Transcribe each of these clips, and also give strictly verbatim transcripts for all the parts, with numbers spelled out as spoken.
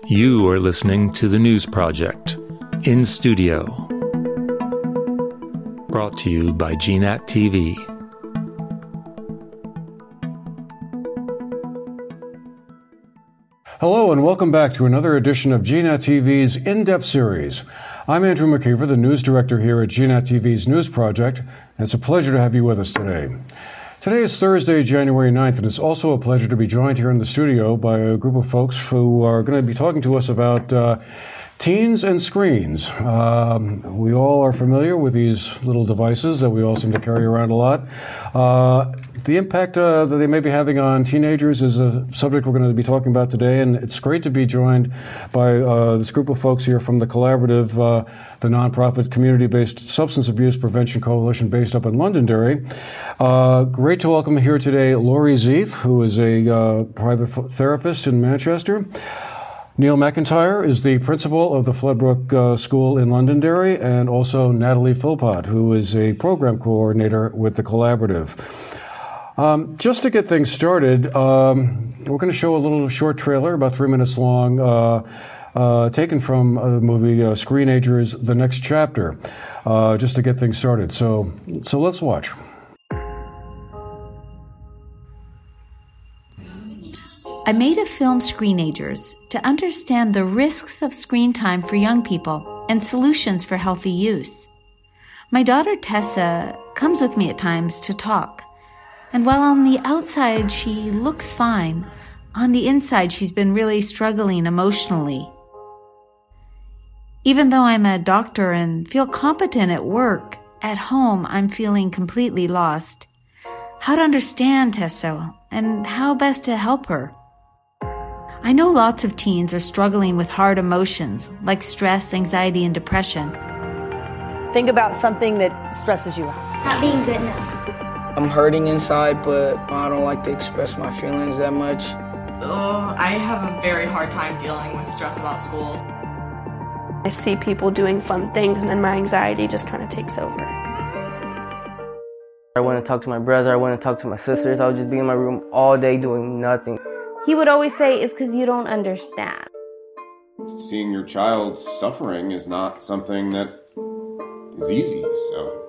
You are listening to The News Project, in studio. Brought to you by G NAT T V. Hello and welcome back to another edition of G NAT T V's In-Depth Series. I'm Andrew McKeever, the news director here at G NAT T V's News Project, and it's a pleasure to have you with us today. Today is Thursday, January ninth, and it's also a pleasure to be joined here in the studio by a group of folks who are going to be talking to us about uh, teens and screens. Um, we all are familiar with these little devices that we all seem to carry around a lot. Uh, the impact uh, that they may be having on teenagers is a subject we're going to be talking about today, and it's great to be joined by uh, this group of folks here from the Collaborative, uh, the nonprofit community-based substance abuse prevention coalition based up in Londonderry. Uh, great to welcome here today Laurie Zeef, who is a uh, private therapist in Manchester. Neil McIntyre is the principal of the Floodbrook uh, School in Londonderry, and also Natalie Philpott, who is a program coordinator with the Collaborative. Um, just to get things started, um, we're going to show a little short trailer, about three minutes long, uh, uh, taken from the movie uh, Screenagers: The Next Chapter, uh, just to get things started. So, so let's watch. I made a film, Screenagers, to understand the risks of screen time for young people and solutions for healthy use. My daughter Tessa comes with me at times to talk, and while on the outside she looks fine, on the inside she's been really struggling emotionally. Even though I'm a doctor and feel competent at work, at home I'm feeling completely lost. How to understand Tessa and how best to help her. I know lots of teens are struggling with hard emotions like stress, anxiety, and depression. Think about something that stresses you out. Not being good enough. I'm hurting inside, but I don't like to express my feelings that much. Oh, I have a very hard time dealing with stress about school. I see people doing fun things, and then my anxiety just kind of takes over. I want to talk to my brother, I want to talk to my sisters. I would just be in my room all day doing nothing. He would always say, it's because you don't understand. Seeing your child suffering is not something that is easy, so.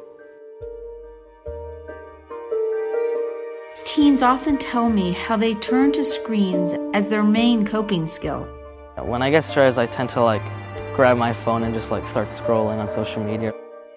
Teens often tell me how they turn to screens as their main coping skill. When I get stressed, I tend to like grab my phone and just like start scrolling on social media.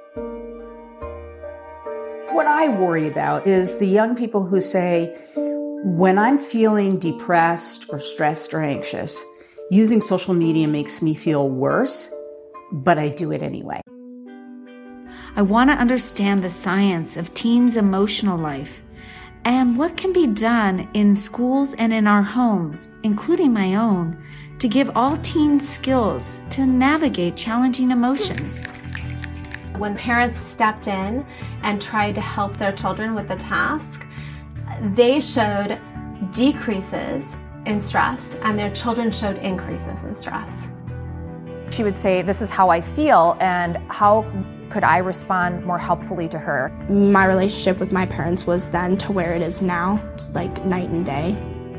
What I worry about is the young people who say, when I'm feeling depressed or stressed or anxious, using social media makes me feel worse, but I do it anyway. I want to understand the science of teens' emotional life and what can be done in schools and in our homes, including my own, to give all teens skills to navigate challenging emotions. When parents stepped in and tried to help their children with the task, they showed decreases in stress and their children showed increases in stress. She would say, this is how I feel, and how could I respond more helpfully to her? My relationship with my parents was then to where it is now. It's like night and day.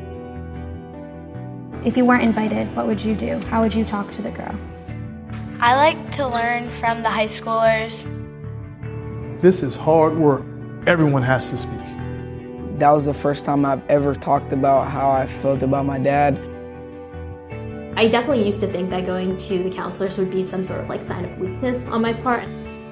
If you weren't invited, what would you do? How would you talk to the girl? I like to learn from the high schoolers. This is hard work. Everyone has to speak. That was the first time I've ever talked about how I felt about my dad. I definitely used to think that going to the counselors would be some sort of like sign of weakness on my part.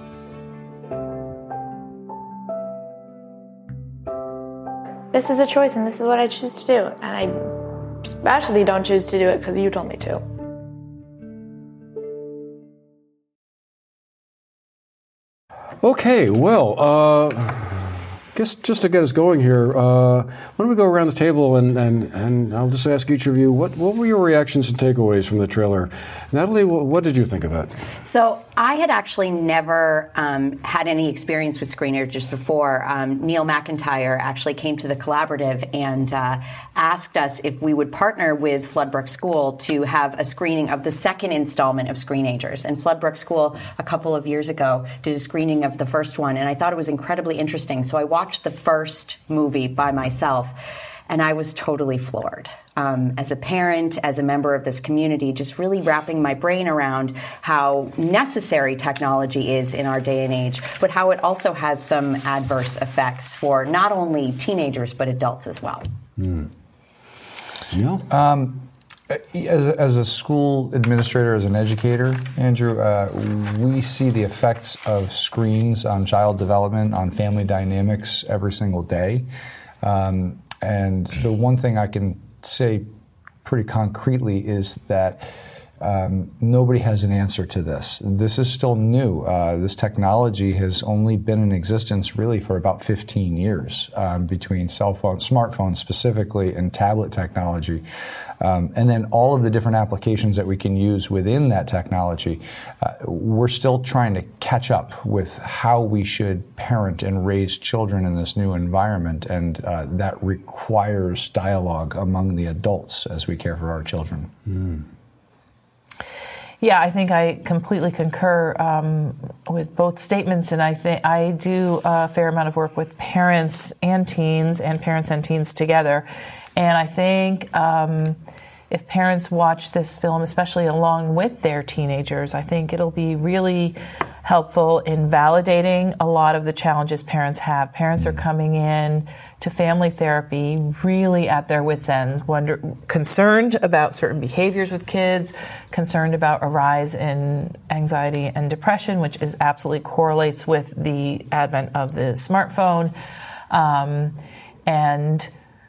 This is a choice and this is what I choose to do. And I especially don't choose to do it because you told me to. Okay, well, uh... Just, just to get us going here, uh, why don't we go around the table and, and, and I'll just ask each of you, what, what were your reactions and takeaways from the trailer? Natalie, what, what did you think of it? So I had actually never um, had any experience with Screenagers before. Um, Neil McIntyre actually came to the Collaborative and uh, asked us if we would partner with Floodbrook School to have a screening of the second installment of Screenagers. And Floodbrook School, a couple of years ago, did a screening of the first one, and I thought it was incredibly interesting. So I watched the first movie by myself, and I was totally floored. um, as a parent, as a member of this community, just really wrapping my brain around how necessary technology is in our day and age, but how it also has some adverse effects for not only teenagers, but adults as well. Mm. Yeah. Um, As a, as a school administrator, as an educator, Andrew, uh, we see the effects of screens on child development, on family dynamics every single day. Um, and the one thing I can say pretty concretely is that Um, nobody has an answer to this. This is still new. Uh, this technology has only been in existence really for about fifteen years um, between cell phones, smartphones specifically, and tablet technology. Um, and then all of the different applications that we can use within that technology. Uh, we're still trying to catch up with how we should parent and raise children in this new environment, and uh, that requires dialogue among the adults as we care for our children. Mm. Yeah, I think I completely concur um, with both statements, and I think I do a fair amount of work with parents and teens, and parents and teens together. And I think um, if parents watch this film, especially along with their teenagers, I think it'll be really helpful in validating a lot of the challenges parents have. Parents are coming in to family therapy really at their wits' end, wonder, concerned about certain behaviors with kids, concerned about a rise in anxiety and depression, which is absolutely correlates with the advent of the smartphone. Um, and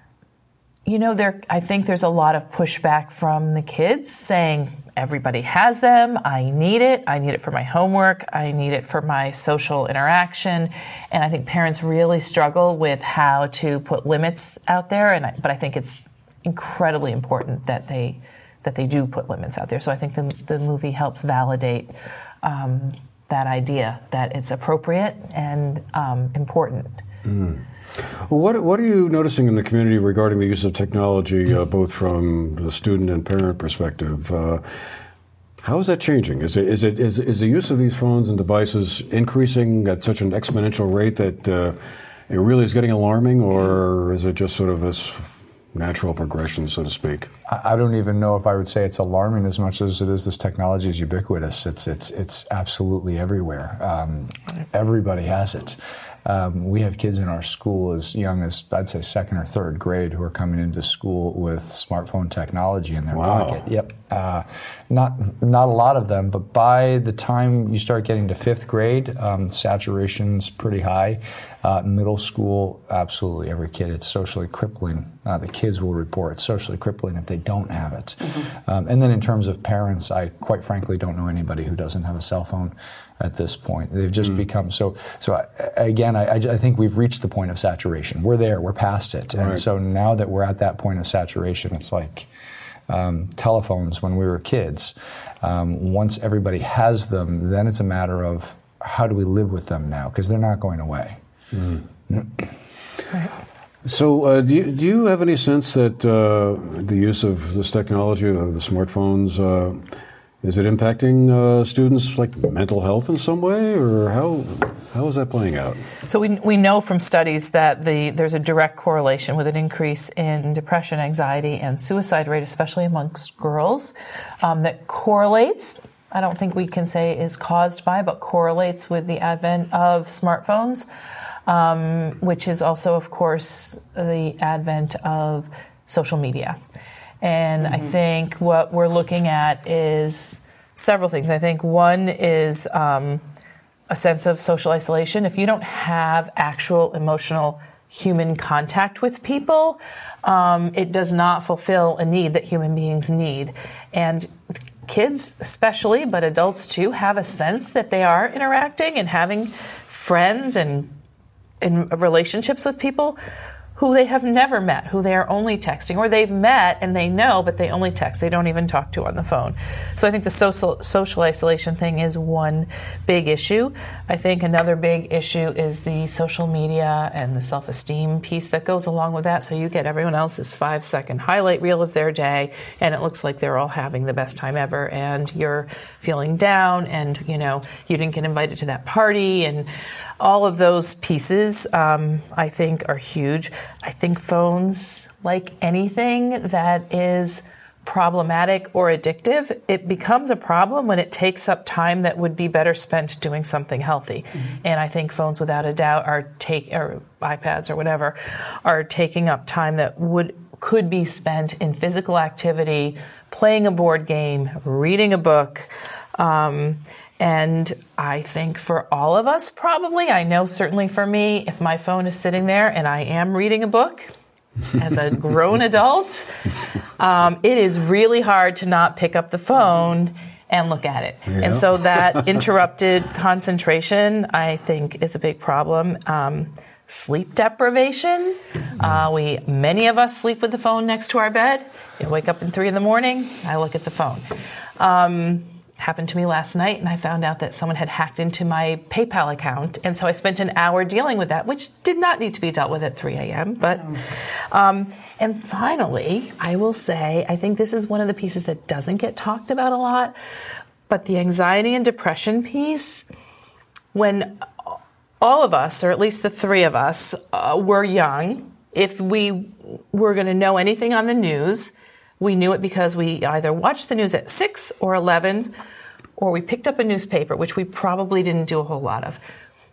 You know, there. I think there's a lot of pushback from the kids saying, everybody has them, I need it, I need it for my homework, I need it for my social interaction. And I think parents really struggle with how to put limits out there. And I, but I think it's incredibly important that they that they do put limits out there. So I think the, the movie helps validate um, that idea that it's appropriate and um, important. Mm. Well, what what are you noticing in the community regarding the use of technology, uh, both from the student and parent perspective? Uh, how is that changing? Is it is it is is the use of these phones and devices increasing at such an exponential rate that uh, it really is getting alarming, or is it just sort of this natural progression, so to speak? I don't even know if I would say it's alarming as much as it is this technology is ubiquitous. It's it's it's absolutely everywhere. Um, everybody has it. Um, we have kids in our school as young as, I'd say, second or third grade who are coming into school with smartphone technology in their wow. pocket. Yep. Uh, not not a lot of them, but by the time you start getting to fifth grade, um, saturation's pretty high. Uh, middle school, absolutely every kid. It's socially crippling. Uh, the kids will report it's socially crippling if they don't have it. Mm-hmm. Um, and then in terms of parents, I quite frankly don't know anybody who doesn't have a cell phone at this point. They've just mm. become so, so I, again, I, I think we've reached the point of saturation. We're there, we're past it. And right. so now that we're at that point of saturation, it's like um, telephones when we were kids. Um, once everybody has them, then it's a matter of how do we live with them now? Because they're not going away. Mm. Right. So uh, do, you, do you have any sense that uh, the use of this technology, of the smartphones, uh, is it impacting uh, students' like mental health in some way, or how how is that playing out? So we we know from studies that the there's a direct correlation with an increase in depression, anxiety, and suicide rate, especially amongst girls, um, that correlates. I don't think we can say is caused by, but correlates with the advent of smartphones, um, which is also, of course, the advent of social media. And mm-hmm. I think what we're looking at is several things. I think one is um, a sense of social isolation. If you don't have actual emotional human contact with people, um, it does not fulfill a need that human beings need. And kids especially, but adults too, have a sense that they are interacting and having friends and, and relationships with people who they have never met, who they are only texting, or they've met and they know, but they only text. They don't even talk to on the phone. So I think the social social isolation thing is one big issue. I think another big issue is the social media and the self-esteem piece that goes along with that. So you get everyone else's five-second highlight reel of their day, and it looks like they're all having the best time ever, and you're feeling down, and you know you didn't get invited to that party, and all of those pieces, um, I think, are huge. I think phones, like anything that is problematic or addictive, it becomes a problem when it takes up time that would be better spent doing something healthy. Mm-hmm. And I think phones, without a doubt, are take or iPads or whatever, are taking up time that would could be spent in physical activity, playing a board game, reading a book. Um, and I think for all of us, probably, I know certainly for me, if my phone is sitting there and I am reading a book, as a grown adult, um, it is really hard to not pick up the phone and look at it. Yeah. And so that interrupted concentration, I think, is a big problem. Um, sleep deprivation. Uh, we many of us sleep with the phone next to our bed. You wake up in three in the morning, I look at the phone. Um, happened to me last night, and I found out that someone had hacked into my PayPal account, and so I spent an hour dealing with that, which did not need to be dealt with at three a.m. But, um, and finally, I will say, I think this is one of the pieces that doesn't get talked about a lot, but the anxiety and depression piece, when all of us, or at least the three of us, uh, were young, if we were going to know anything on the news, we knew it because we either watched the news at six or eleven, or we picked up a newspaper, which we probably didn't do a whole lot of.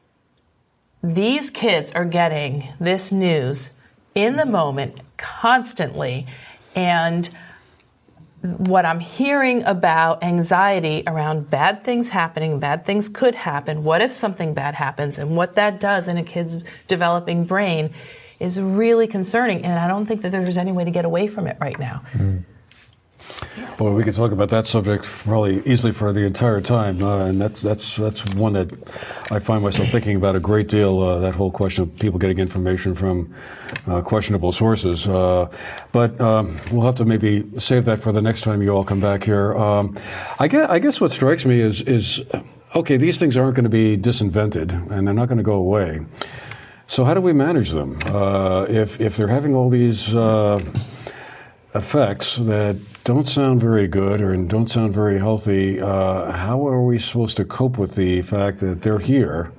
These kids are getting this news in the moment, constantly, and what I'm hearing about anxiety around bad things happening, bad things could happen, what if something bad happens, and what that does in a kid's developing brain is really concerning, and I don't think that there's any way to get away from it right now. Mm. Well, we could talk about that subject probably easily for the entire time, uh, and that's that's that's one that I find myself thinking about a great deal. Uh, that whole question of people getting information from uh, questionable sources. Uh, but um, we'll have to maybe save that for the next time you all come back here. Um, I guess I guess what strikes me is is okay. These things aren't going to be disinvented, and they're not going to go away. So how do we manage them? Uh, if if they're having all these uh, effects that don't sound very good or don't sound very healthy, uh, how are we supposed to cope with the fact that they're here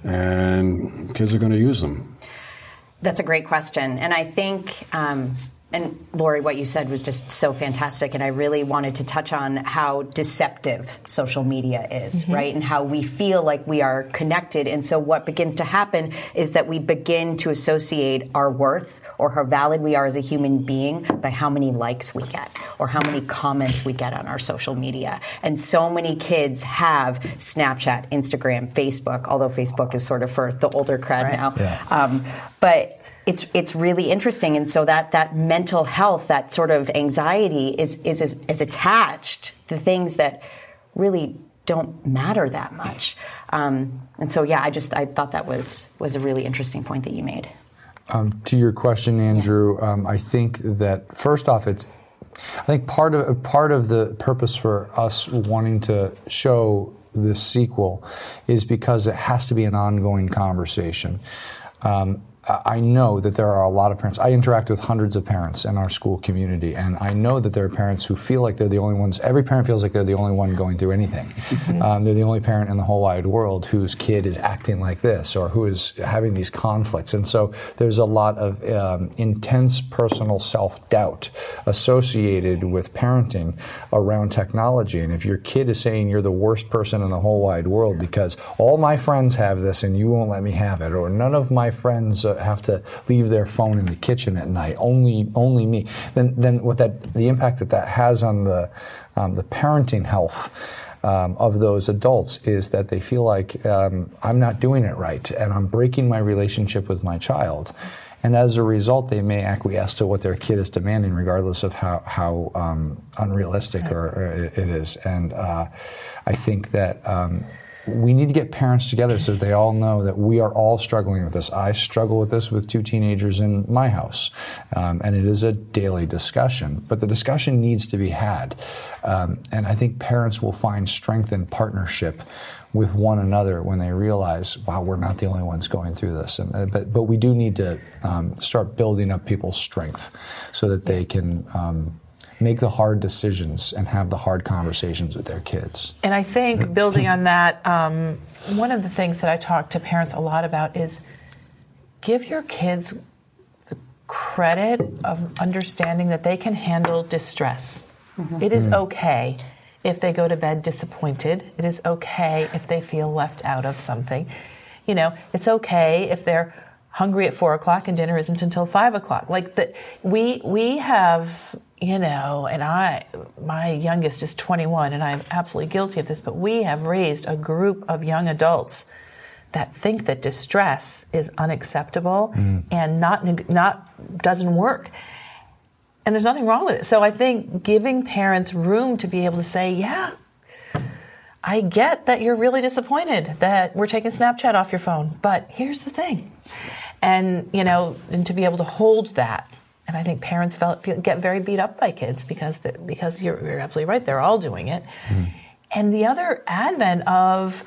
and kids are going to use them? That's a great question. And I think, um, and Lori, what you said was just so fantastic. And I really wanted to touch on how deceptive social media is, mm-hmm. right? And how we feel like we are connected. And so what begins to happen is that we begin to associate our worth or how valid we are as a human being by how many likes we get or how many comments we get on our social media. And so many kids have Snapchat, Instagram, Facebook, although Facebook is sort of for the older crowd right. now. Yeah. Um, but It's it's really interesting, and so that, that mental health, that sort of anxiety, is is is, is attached to things that really don't matter that much. Um, and so, yeah, I just I thought that was was a really interesting point that you made. Um, to your question, Andrew, yeah. um, I think that first off, it's I think part of part of the purpose for us wanting to show this sequel is because it has to be an ongoing conversation. Um, I know that there are a lot of parents. I interact with hundreds of parents in our school community, and I know that there are parents who feel like they're the only ones. Every parent feels like they're the only one going through anything. Mm-hmm. Um, they're the only parent in the whole wide world whose kid is acting like this or who is having these conflicts. And so there's a lot of um, intense personal self-doubt associated with parenting around technology. And if your kid is saying you're the worst person in the whole wide world because all my friends have this and you won't let me have it, or none of my friends uh, have to leave their phone in the kitchen at night, only only me, then then what that the impact that that has on the um, the parenting health um, of those adults is that they feel like um, I'm not doing it right and I'm breaking my relationship with my child. And as a result, they may acquiesce to what their kid is demanding, regardless of how how um, unrealistic or, or it is. And uh, I think that um, we need to get parents together so that they all know that we are all struggling with this. I struggle with this with two teenagers in my house, um, and it is a daily discussion. But the discussion needs to be had, um, and I think parents will find strength in partnership with one another when they realize, wow, we're not the only ones going through this. And uh, but but we do need to um, start building up people's strength so that they can um, make the hard decisions and have the hard conversations with their kids. And I think building on that, um, one of the things that I talk to parents a lot about is give your kids the credit of understanding that they can handle distress. Mm-hmm. It is mm-hmm. okay if they go to bed disappointed. It is okay if they feel left out of something. You know, it's okay if they're hungry at four o'clock and dinner isn't until five o'clock. Like that, we we have, you know, and I, my youngest is twenty-one, and I'm absolutely guilty of this. But we have raised a group of young adults that think that distress is unacceptable mm. and not not doesn't work. And there's nothing wrong with it. So I think giving parents room to be able to say, yeah, I get that you're really disappointed that we're taking Snapchat off your phone, but here's the thing. And, you know, and to be able to hold that. And I think parents felt, feel, get very beat up by kids because the, because you're, you're absolutely right, they're all doing it. Mm. And the other advent of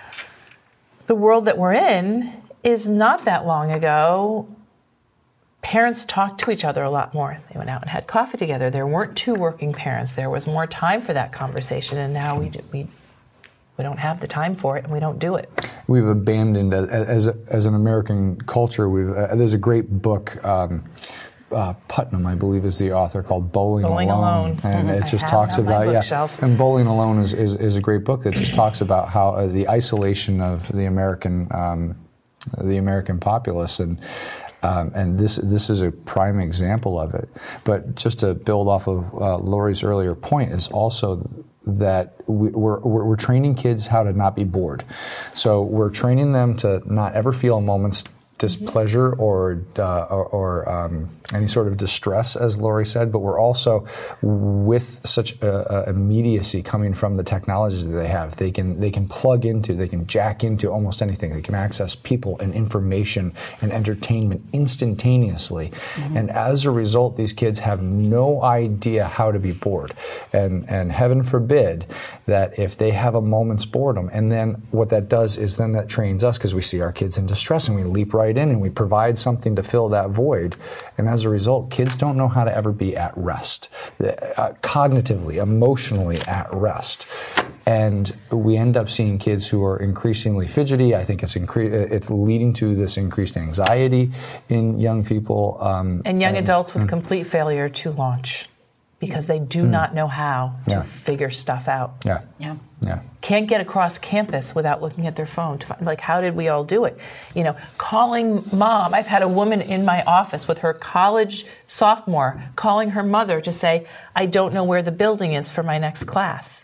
the world that we're in is not that long ago. Parents talked to each other a lot more. They went out and had coffee together. There weren't two working parents. There was more time for that conversation, and now we we we don't have the time for it, and we don't do it. We've abandoned, as a, as an American culture, we've, uh, there's a great book, um, uh, Putnam, I believe, is the author, called Bowling, Bowling Alone. Alone. And mm-hmm. it just I talks have it on about, my yeah, bookshelf. and Bowling Alone is, is, is a great book that just talks about how uh, the isolation of the American, um, the American populace, and Um, and this this is a prime example of it. But just to build off of uh, Lori's earlier point is also that we, we're, we're we're training kids how to not be bored. So we're training them to not ever feel a moment's displeasure or uh, or, or um, any sort of distress, as Lori said, but we're also, with such a, a immediacy coming from the technologies that they have, they can they can plug into, they can jack into almost anything. They can access people and information and entertainment instantaneously. Mm-hmm. And as a result, these kids have no idea how to be bored. And and heaven forbid that if they have a moment's boredom, and then what that does is then that trains us, because we see our kids in distress and we leap right in and we provide something to fill that void. And as a result, kids don't know how to ever be at rest, uh, cognitively, emotionally at rest. And we end up seeing kids who are increasingly fidgety. I think it's incre- it's leading to this increased anxiety in young people. Um, and young and, adults with and, complete failure to launch because they do mm. not know how to yeah. figure stuff out. Yeah. Yeah. Yeah. Can't get across campus without looking at their phone to find, like, how did we all do it? You know, calling mom. I've had a woman in my office with her college sophomore calling her mother to say, I don't know where the building is for my next class.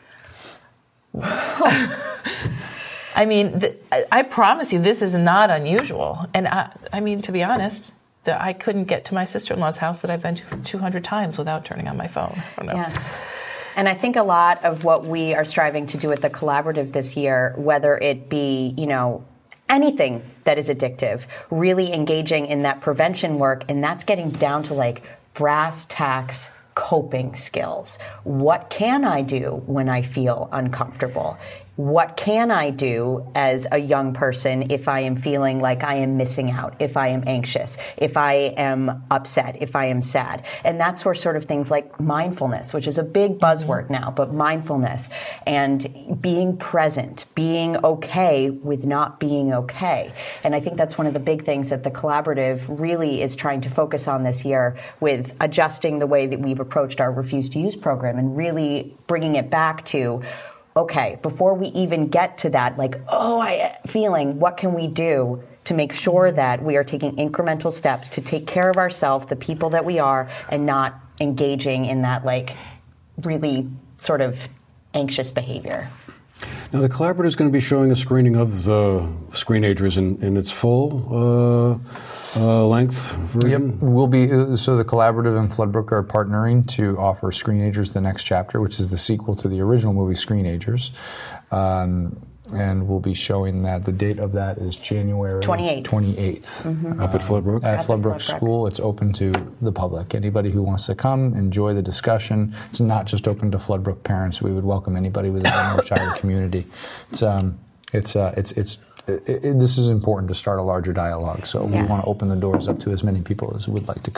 I mean, th- I promise you, this is not unusual. And I, I mean, to be honest, I couldn't get to my sister-in-law's house that I've been to two hundred times without turning on my phone. I don't know. Yeah. And I think a lot of what we are striving to do at the collaborative this year, whether it be, you know, anything that is addictive, really engaging in that prevention work, and that's getting down to like brass tacks coping skills. What can I do when I feel uncomfortable? What can I do as a young person if I am feeling like I am missing out, if I am anxious, if I am upset, if I am sad? And that's where sort of things like mindfulness, which is a big buzzword mm-hmm. now, but mindfulness and being present, being okay with not being okay. And I think that's one of the big things that the collaborative really is trying to focus on this year, with adjusting the way that we've approached our Refuse to Use program and really bringing it back to, okay, before we even get to that, like, oh, I feeling, what can we do to make sure that we are taking incremental steps to take care of ourselves, the people that we are, and not engaging in that, like, really sort of anxious behavior. Now, the collaborative is going to be showing a screening of the Screenagers in, in its full uh, uh, length version. Yep, we'll be so the collaborative and Floodbrook are partnering to offer Screenagers: The Next Chapter, which is the sequel to the original movie Screenagers. Um, And we'll be showing that. The date of that is January twenty-eighth. twenty-eighth. Mm-hmm. Up at Floodbrook? At, at Floodbrook Floodbrook School. It's open to the public. Anybody who wants to come, enjoy the discussion. It's not just open to Floodbrook parents. We would welcome anybody within the Northshire community. It's, um, it's, uh, it's, it's, it, it, this is important to start a larger dialogue. So yeah. we want to open the doors up to as many people as would like to come.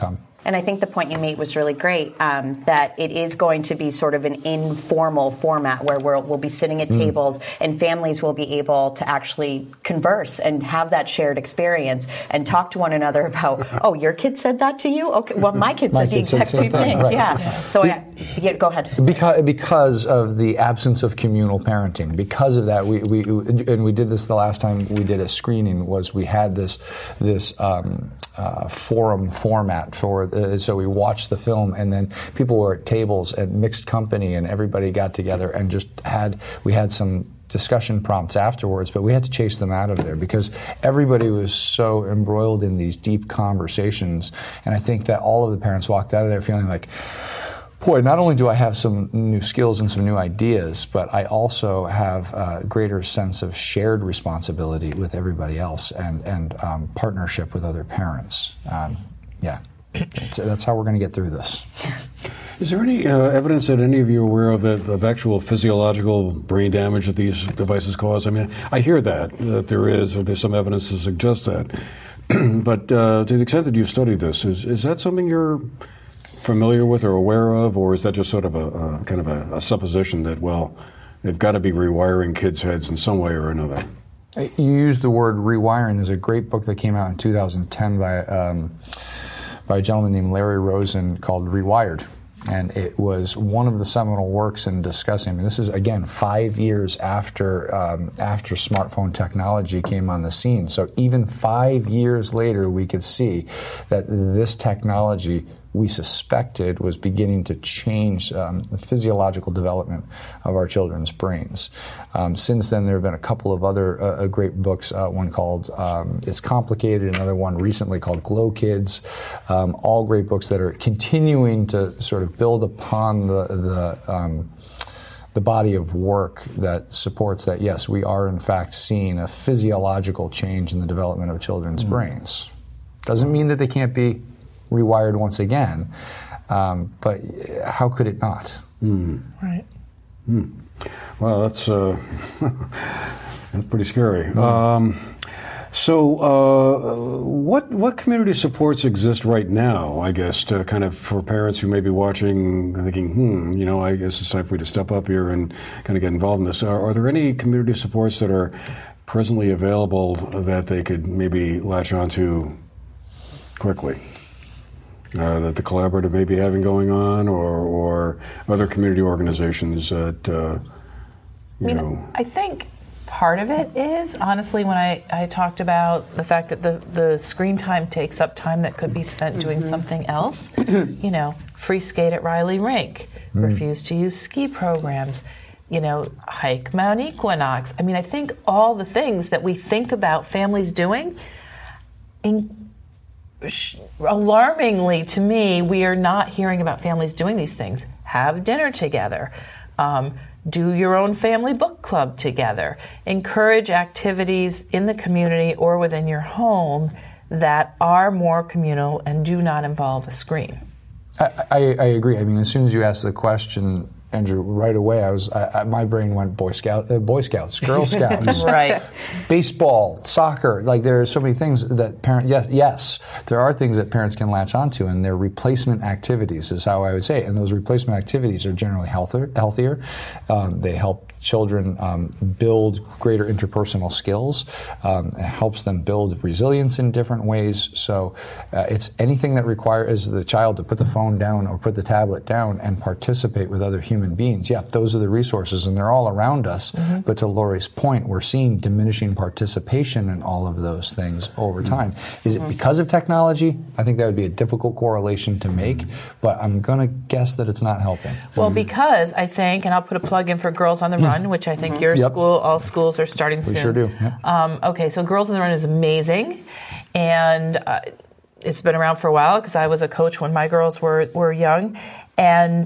And I think the point you made was really great, um, that it is going to be sort of an informal format where we'll, we'll be sitting at mm. tables and families will be able to actually converse and have that shared experience and talk to one another about, oh, your kid said that to you? Okay, well, my kid my said the kid exact said same thing. thing. Right. Yeah. yeah. So, I, yeah, go ahead. Because, because of the absence of communal parenting, because of that, we, we and we did this the last time we did a screening, was we had this, this um, uh, forum format for, uh, so we watched the film and then people were at tables at mixed company and everybody got together and just had, we had some discussion prompts afterwards, but we had to chase them out of there because everybody was so embroiled in these deep conversations. And I think that all of the parents walked out of there feeling like, boy, not only do I have some new skills and some new ideas, but I also have a greater sense of shared responsibility with everybody else and, and um, partnership with other parents. Um, yeah. So that's how we're going to get through this. Is there any uh, evidence that any of you are aware of that of actual physiological brain damage that these devices cause? I mean, I hear that that there is, or there's some evidence to suggest that. But uh, to the extent that you've studied this, is is that something you're familiar with or aware of, or is that just sort of a, a kind of a, a supposition that, well, they've got to be rewiring kids' heads in some way or another? You used the word rewiring. There's a great book that came out in two thousand ten by um, by a gentleman named Larry Rosen called Rewired. And it was one of the seminal works in discussing, I mean, this is, again, five years after um, after smartphone technology came on the scene. So even five years later, we could see that this technology we suspected was beginning to change um, the physiological development of our children's brains. Um, since then, there have been a couple of other uh, great books, uh, one called um, It's Complicated, another one recently called Glow Kids, um, all great books that are continuing to sort of build upon the, the um, the body of work that supports that, yes, we are in fact seeing a physiological change in the development of children's mm. brains. Doesn't mean that they can't be rewired once again, um, but how could it not? Mm. Right. Mm. Well, that's uh, that's pretty scary. Mm. Um, so, uh, what what community supports exist right now? I guess to kind of for parents who may be watching, thinking, hmm, you know, I guess it's time for me to step up here and kind of get involved in this. Are, are there any community supports that are presently available that they could maybe latch onto quickly? Uh, that the collaborative may be having going on, or, or other community organizations that, uh, you I mean, know. I think part of it is, honestly, when I, I talked about the fact that the, the screen time takes up time that could be spent doing mm-hmm. something else, you know, free skate at Riley Rink, mm. refuse to use ski programs, you know, hike Mount Equinox. I mean, I think all the things that we think about families doing, in, alarmingly to me, we are not hearing about families doing these things. Have dinner together. Um, do your own family book club together. Encourage activities in the community or within your home that are more communal and do not involve a screen. I, I, I agree. I mean, as soon as you asked the question, Andrew, right away, I was I, I, my brain went Boy Scout, uh, Boy Scouts, Girl Scouts, right? Baseball, soccer. Like there are so many things that parents. Yes, yes, there are things that parents can latch onto, and they're replacement activities, is how I would say it. And those replacement activities are generally healthier. Healthier. Um, they help children um, build greater interpersonal skills. Um, it helps them build resilience in different ways. So uh, it's anything that requires the child to put the phone down or put the tablet down and participate with other human beings. Yeah, those are the resources, and they're all around us. Mm-hmm. But to Lori's point, we're seeing diminishing participation in all of those things over time. Mm-hmm. Is it because of technology? I think that would be a difficult correlation to make, but I'm going to guess that it's not helping. Well, mm-hmm. because I think, and I'll put a plug in for Girls on the Run, which I think mm-hmm. your yep. school, all schools are starting we soon. We sure do. Yep. Um, okay, so Girls on the Run is amazing, and uh, it's been around for a while because I was a coach when my girls were, were young. And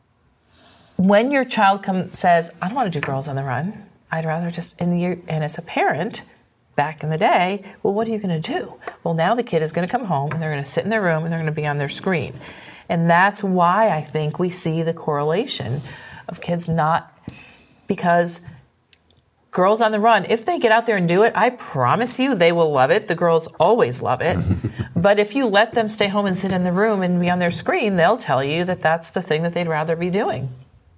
when your child comes says, I don't want to do Girls on the Run, I'd rather just, in the year, and as a parent, back in the day, well, what are you going to do? Well, now the kid is going to come home, and they're going to sit in their room, and they're going to be on their screen. And that's why I think we see the correlation of kids not, because Girls on the Run, if they get out there and do it, I promise you they will love it. The girls always love it. But if you let them stay home and sit in the room and be on their screen, they'll tell you that that's the thing that they'd rather be doing.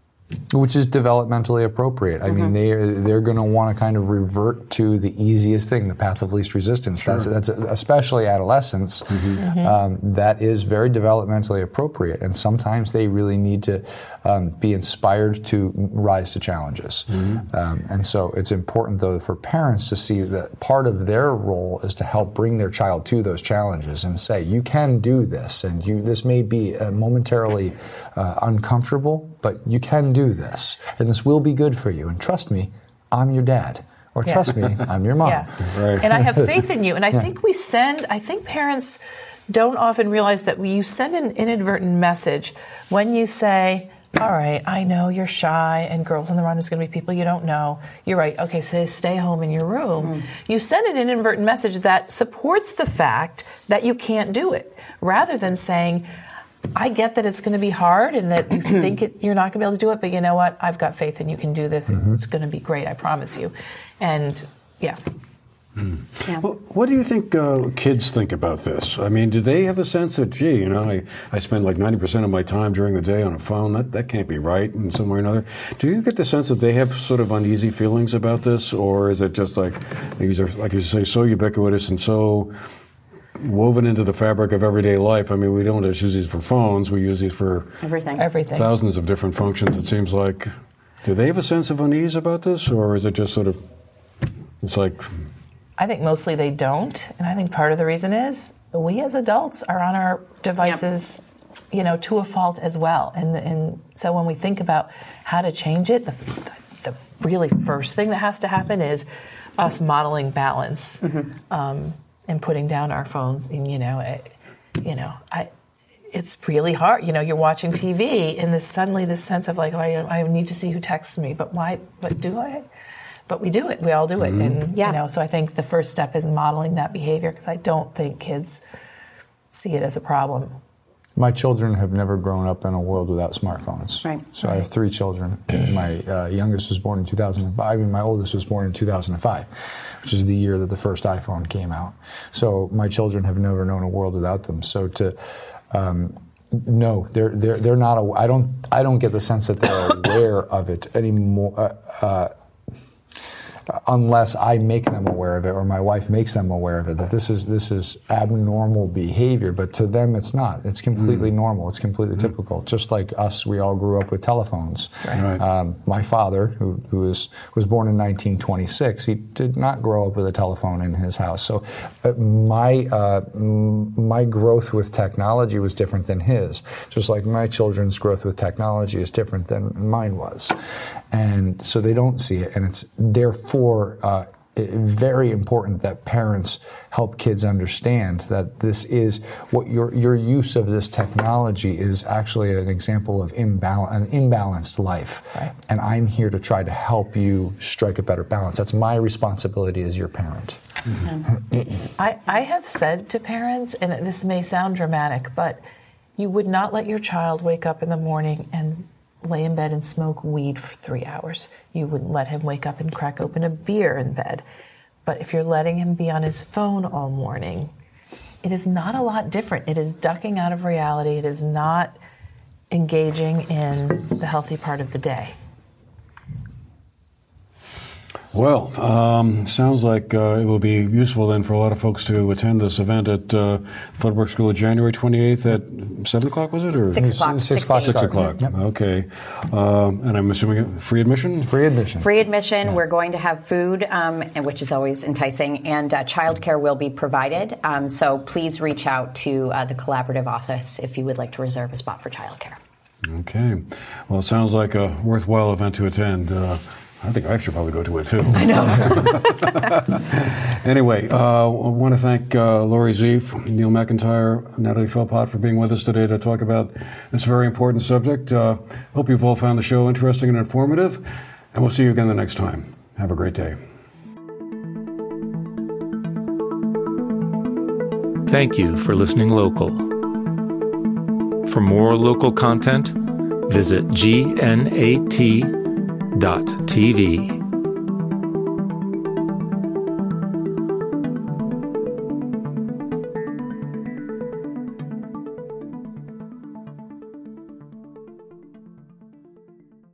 Which is developmentally appropriate. I mm-hmm. mean, they they're going to want to kind of revert to the easiest thing, the path of least resistance. Sure. That's that's especially adolescents. Mm-hmm. Mm-hmm. Um, that is very developmentally appropriate, and sometimes they really need to um, be inspired to rise to challenges. Mm-hmm. Um, and so, it's important though for parents to see that part of their role is to help bring their child to those challenges and say, "You can do this, and you this may be uh, momentarily uh, uncomfortable, but you can do this, and this will be good for you, and trust me, I'm your dad, or yeah. trust me, I'm your mom." Yeah. Right. And I have faith in you. And I yeah. think we send, I think parents don't often realize that we, you send an inadvertent message when you say, all right, I know you're shy, and Girls on the Run is going to be people you don't know. You're right. Okay, so stay home in your room. Mm. You send an inadvertent message that supports the fact that you can't do it, rather than saying, I get that it's going to be hard and that you think it, you're not going to be able to do it, but you know what? I've got faith and you can do this. Mm-hmm. It's going to be great, I promise you. And, yeah. Mm. yeah. Well, what do you think uh, kids think about this? I mean, do they have a sense that, gee, you know, I, I spend like ninety percent of my time during the day on a phone. That, that can't be right in some way or another. Do you get the sense that they have sort of uneasy feelings about this? Or is it just like, these are, like you say, so ubiquitous and so woven into the fabric of everyday life? I mean, we don't just use these for phones. We use these for everything. Everything. Thousands of different functions, it seems like. Do they have a sense of unease about this? Or is it just sort of, it's like... I think mostly they don't. And I think part of the reason is we as adults are on our devices, yep. you know, to a fault as well. And and so when we think about how to change it, the, the really first thing that has to happen is us modeling balance. Mm-hmm. Um, and putting down our phones, and you know, it, you know, I, it's really hard. You know, you're watching T V, and this suddenly this sense of like, oh, I, I need to see who texts me, but why? But do I? But we do it. We all do it, mm-hmm. and yeah. you know. So I think the first step is modeling that behavior, because I don't think kids see it as a problem. My children have never grown up in a world without smartphones. Right. So right. I have three children. My uh, youngest was born in two thousand five, and my oldest was born in two thousand five, which is the year that the first iPhone came out. So my children have never known a world without them. So to um, no, they're they're they're not. A, I don't I don't get the sense that they're aware of it anymore. Uh, uh, Unless I make them aware of it, or my wife makes them aware of it, that this is this is abnormal behavior. But to them, it's not. It's completely mm. normal. It's completely mm. typical. Just like us, we all grew up with telephones. Right. Right. Um, my father, who who is was born in nineteen twenty-six, he did not grow up with a telephone in his house. So uh, my uh, my growth with technology was different than his. Just like my children's growth with technology is different than mine was, and so they don't see it, and it's therefore. For uh, very important that parents help kids understand that this is what your your use of this technology is actually an example of imbal- an imbalanced life, right. And I'm here to try to help you strike a better balance. That's my responsibility as your parent. Mm-hmm. I, I have said to parents, and this may sound dramatic, but you would not let your child wake up in the morning and lay in bed and smoke weed for three hours. You wouldn't let him wake up and crack open a beer in bed. But if you're letting him be on his phone all morning, it is not a lot different. It is ducking out of reality. It is not engaging in the healthy part of the day. Well, um, sounds like uh, it will be useful then for a lot of folks to attend this event at uh, Floodbrook School January twenty-eighth at seven o'clock, was it? Or Six o'clock. Six o'clock. Six o'clock. Yep. Okay. Um, and I'm assuming free admission? Free admission. Free admission. Yeah. We're going to have food, um, which is always enticing, and uh, childcare will be provided. Um, so please reach out to uh, the collaborative office if you would like to reserve a spot for childcare. Okay. Well, it sounds like a worthwhile event to attend. Uh, I think I should probably go to it, too. I know. Anyway, uh, I want to thank uh, Lori Zief, Neil McIntyre, Natalie Philpott for being with us today to talk about this very important subject. Uh, hope you've all found the show interesting and informative, and we'll see you again the next time. Have a great day. Thank you for listening local. For more local content, visit G N A T dot T V.